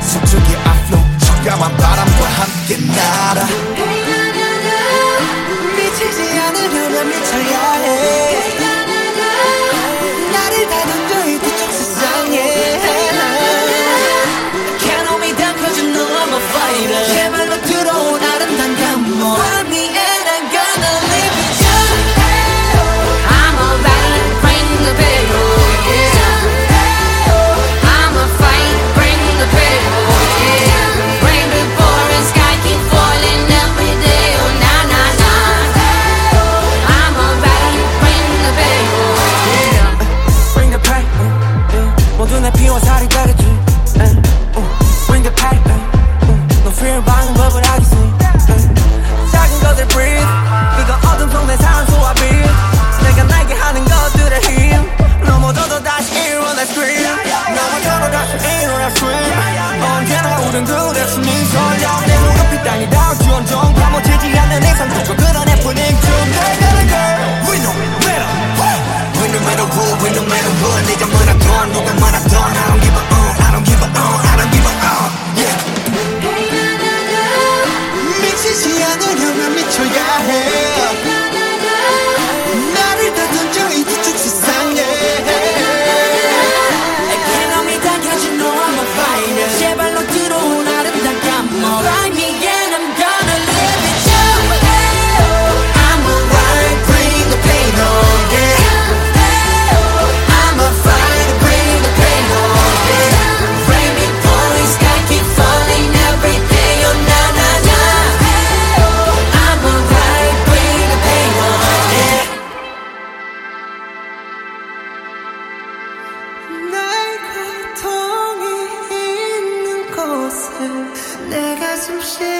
서쪽의 앞로 적감한 바람과 함께 날아 미치지 않으려면 미쳐야 해 나를 다 던져 이 뒤쪽 세상에 Can't hold me down cause you know I'm a fighter 제발로 들어온 아름다운 감동 Find me and I'm gonna live with you I'm a battle, bring the battle, yeah I'm a fight, bring the battle, yeah Rain before and sky keep falling every day, oh na na na I'm a battle, bring the battle, yeah Bring the pain, 모두 내 피와 살이 되겠지 Bring the pain, 너 fear 방법을 하겠지 작은 것들 breathe 그거 어둠 속 내 산소와 빛 내가 날게 하는 것들의 힘 넘어져도 다시 일어나 scream 넘어져도 다시 일어나 swim 언제나 우린 그래 숨이 설려 내 무릎이 땅에 닿을지언정 파묻히지 않는 이상 그저 끌어내뿐인 중 We no matter We no matter who We no matter what 네가 뭐라던 누가 뭐라던 I don't give a I don't give a I don't give a yeah 미치지 않으려면 미쳐야 해 나를 다 던져 이 뒤쪽 세상에 Can't hold me down cause you know I'm a fighter 제발로 들어온 아름다운 감동 Find me and I'm gonna live with you I'm a ride, bring the pain on, yeah I'm a fight, bring the pain on, yeah Rain before the sky keep falling every day, oh na na na I'm a ride, bring the pain on, yeah 나의 고통이 있는 곳에 내 가슴